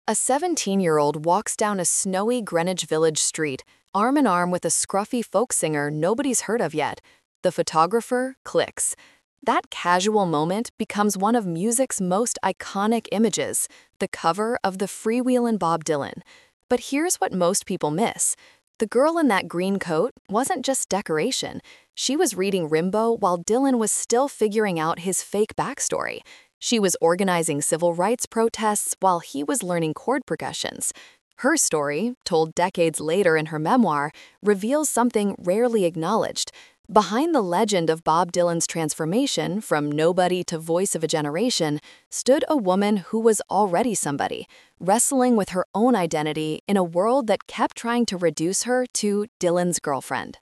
A 17-year-old walks down a snowy Greenwich Village street, arm in arm with a scruffy folk singer nobody's heard of yet. The photographer clicks. That casual moment becomes one of music's most iconic images, the cover of the Freewheelin' Bob Dylan. But here's what most people miss. The girl in that green coat wasn't just decoration. She was reading Rimbaud while Dylan was still figuring out his fake backstory. She was organizing civil rights protests while he was learning chord progressions. Her story, told decades later in her memoir, reveals something rarely acknowledged. Behind the legend of Bob Dylan's transformation from nobody to voice of a generation stood a woman who was already somebody, wrestling with her own identity in a world that kept trying to reduce her to Dylan's girlfriend.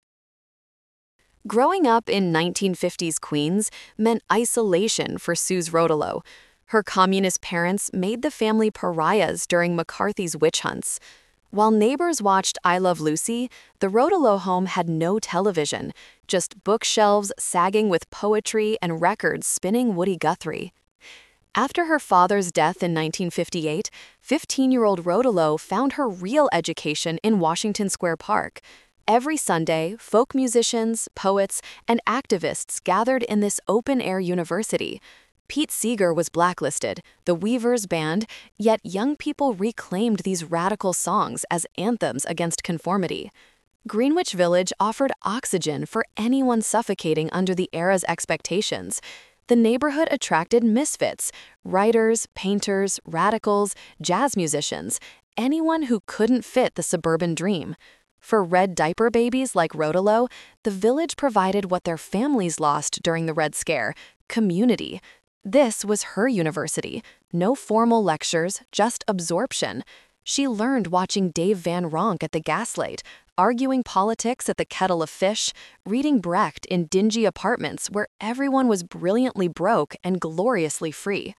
Growing up in 1950s Queens meant isolation for Suze Rodolo. Her communist parents made the family pariahs during McCarthy's witch hunts. While neighbors watched I Love Lucy, the Rodolo home had no television, just bookshelves sagging with poetry and records spinning Woody Guthrie. After her father's death in 1958, 15-year-old Rodolo found her real education in Washington Square Park. Every Sunday, folk musicians, poets, and activists gathered in this open-air university. Pete Seeger was blacklisted, the Weavers banned, yet young people reclaimed these radical songs as anthems against conformity. Greenwich Village offered oxygen for anyone suffocating under the era's expectations. The neighborhood attracted misfits, writers, painters, radicals, jazz musicians, anyone who couldn't fit the suburban dream. For red diaper babies like Rodolo, the village provided what their families lost during the Red Scare: community. This was her university. No formal lectures, just absorption. She learned watching Dave Van Ronk at the Gaslight, arguing politics at the Kettle of Fish, reading Brecht in dingy apartments where everyone was brilliantly broke and gloriously free.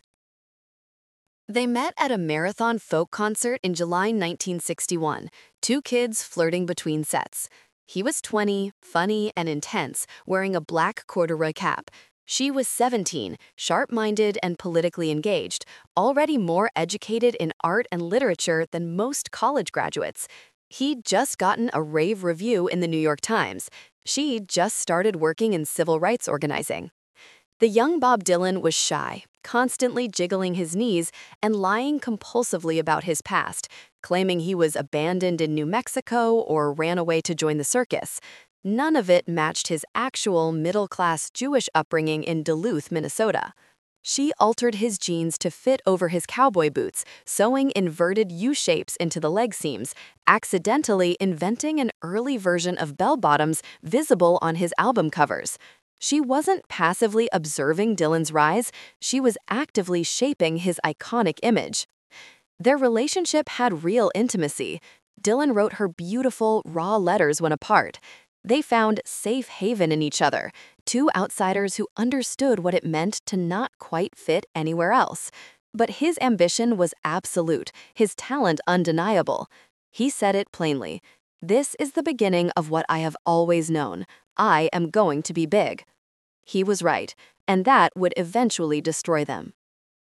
They met at a marathon folk concert in July 1961, two kids flirting between sets. He was 20, funny and intense, wearing a black corduroy cap. She was 17, sharp-minded and politically engaged, already more educated in art and literature than most college graduates. He'd just gotten a rave review in the New York Times. She'd just started working in civil rights organizing. The young Bob Dylan was shy, constantly jiggling his knees and lying compulsively about his past, claiming he was abandoned in New Mexico or ran away to join the circus. None of it matched his actual middle-class Jewish upbringing in Duluth, Minnesota. She altered his jeans to fit over his cowboy boots, sewing inverted U-shapes into the leg seams, accidentally inventing an early version of bell-bottoms visible on his album covers. She wasn't passively observing Dylan's rise, she was actively shaping his iconic image. Their relationship had real intimacy. Dylan wrote her beautiful, raw letters when apart. They found safe haven in each other, two outsiders who understood what it meant to not quite fit anywhere else. But his ambition was absolute, his talent undeniable. He said it plainly: "This is the beginning of what I have always known. I am going to be big." He was right, and that would eventually destroy them.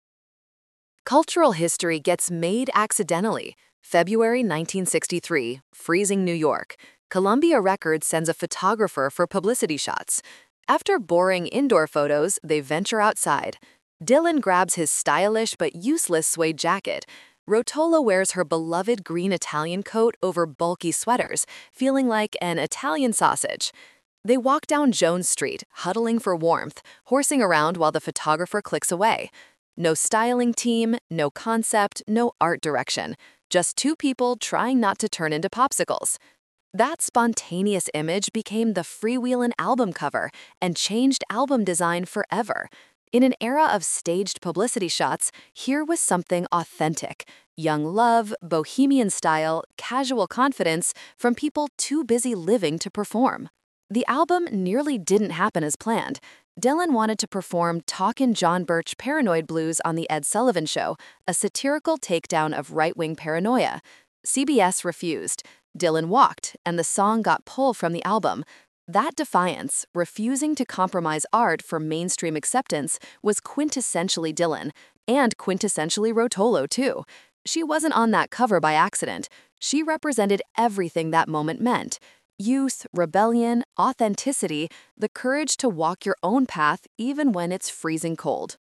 Cultural history gets made accidentally. February 1963, freezing New York. Columbia Records sends a photographer for publicity shots. After boring indoor photos, they venture outside. Dylan grabs his stylish but useless suede jacket. Rotolo wears her beloved green Italian coat over bulky sweaters, feeling like an Italian sausage. They walk down Jones Street, huddling for warmth, horsing around while the photographer clicks away. No styling team, no concept, no art direction. Just two people trying not to turn into popsicles. That spontaneous image became the Freewheelin' album cover and changed album design forever. In an era of staged publicity shots, here was something authentic: young love, bohemian style, casual confidence from people too busy living to perform. The album nearly didn't happen as planned. Dylan wanted to perform Talkin' John Birch Paranoid Blues on The Ed Sullivan Show, a satirical takedown of right-wing paranoia. CBS refused. Dylan walked, and the song got pulled from the album. That defiance, refusing to compromise art for mainstream acceptance, was quintessentially Dylan, and quintessentially Rotolo, too. She wasn't on that cover by accident. She represented everything that moment meant: youth, rebellion, authenticity, the courage to walk your own path even when it's freezing cold.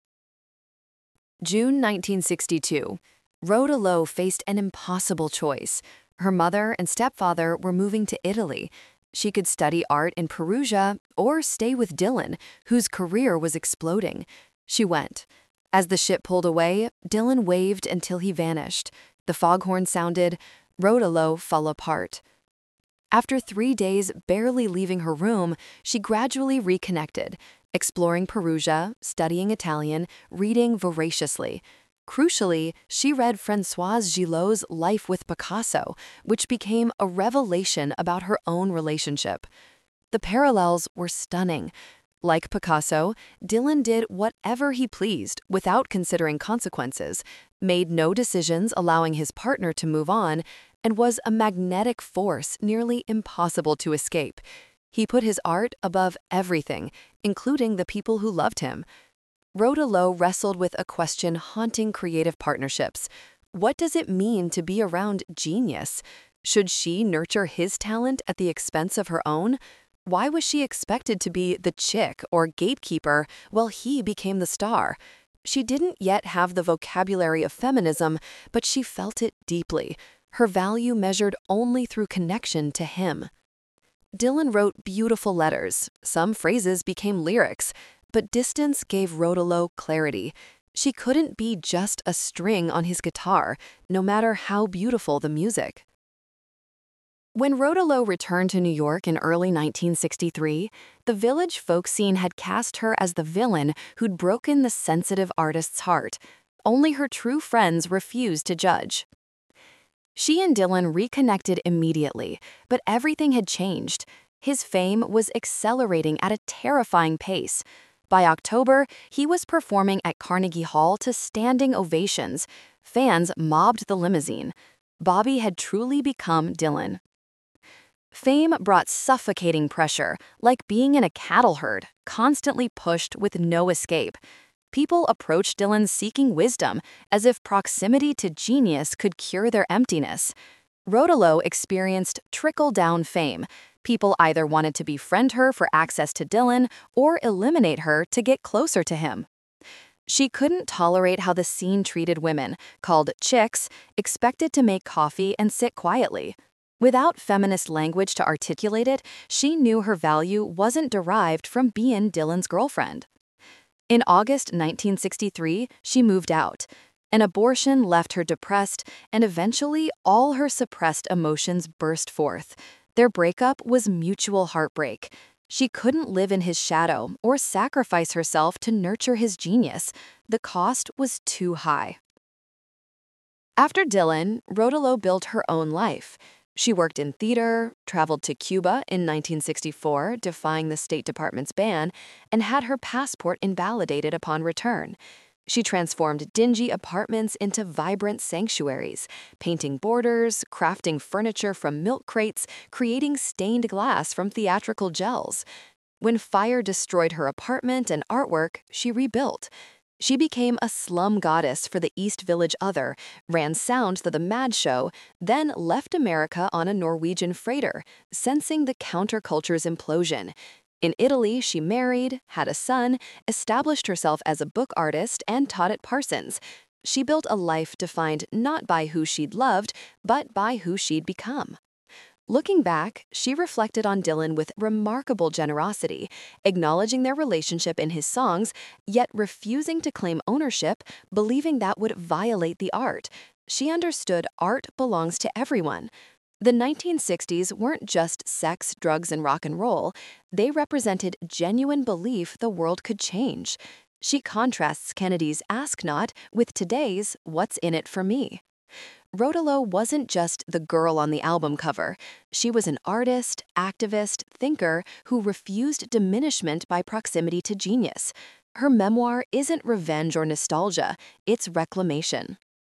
June 1962. Rhoda Lowe faced an impossible choice. Her mother and stepfather were moving to Italy. She could study art in Perugia or stay with Dylan, whose career was exploding. She went. As the ship pulled away, Dylan waved until he vanished. The foghorn sounded. Rhoda Lowe fell apart. After 3 days barely leaving her room, she gradually reconnected, exploring Perugia, studying Italian, reading voraciously. Crucially, she read Françoise Gillot's Life with Picasso, which became a revelation about her own relationship. The parallels were stunning. Like Picasso, Dylan did whatever he pleased without considering consequences, made no decisions allowing his partner to move on, and was a magnetic force nearly impossible to escape. He put his art above everything, including the people who loved him. Rhoda Lowe wrestled with a question haunting creative partnerships. What does it mean to be around genius? Should she nurture his talent at the expense of her own? Why was she expected to be the chick or gatekeeper while he became the star? She didn't yet have the vocabulary of feminism, but she felt it deeply. Her value measured only through connection to him. Dylan wrote beautiful letters. Some phrases became lyrics, but distance gave Rhoda Lowe clarity. She couldn't be just a string on his guitar, no matter how beautiful the music. When Rhoda Lowe returned to New York in early 1963, the Village folk scene had cast her as the villain who'd broken the sensitive artist's heart. Only her true friends refused to judge. She and Dylan reconnected immediately, but everything had changed. His fame was accelerating at a terrifying pace. By October, he was performing at Carnegie Hall to standing ovations. Fans mobbed the limousine. Bobby had truly become Dylan. Fame brought suffocating pressure, like being in a cattle herd, constantly pushed with no escape. People approached Dylan seeking wisdom, as if proximity to genius could cure their emptiness. Rhoda Lowe experienced trickle-down fame. People either wanted to befriend her for access to Dylan or eliminate her to get closer to him. She couldn't tolerate how the scene treated women, called chicks, expected to make coffee and sit quietly. Without feminist language to articulate it, she knew her value wasn't derived from being Dylan's girlfriend. In August 1963, she moved out. An abortion left her depressed, and eventually all her suppressed emotions burst forth. Their breakup was mutual heartbreak. She couldn't live in his shadow or sacrifice herself to nurture his genius. The cost was too high. After Dylan, Rhoda Lowe built her own life. She worked in theater, traveled to Cuba in 1964, defying the State Department's ban, and had her passport invalidated upon return. She transformed dingy apartments into vibrant sanctuaries, painting borders, crafting furniture from milk crates, creating stained glass from theatrical gels. When fire destroyed her apartment and artwork, she rebuilt. She became a slum goddess for the East Village Other, ran sound to the Mad Show, then left America on a Norwegian freighter, sensing the counterculture's implosion. In Italy, she married, had a son, established herself as a book artist, and taught at Parsons. She built a life defined not by who she'd loved, but by who she'd become. Looking back, she reflected on Dylan with remarkable generosity, acknowledging their relationship in his songs, yet refusing to claim ownership, believing that would violate the art. She understood art belongs to everyone. The 1960s weren't just sex, drugs, and rock and roll. They represented genuine belief the world could change. She contrasts Kennedy's Ask Not with today's What's in it for me? Rhoda Lowe wasn't just the girl on the album cover. She was an artist, activist, thinker who refused diminishment by proximity to genius. Her memoir isn't revenge or nostalgia, it's reclamation.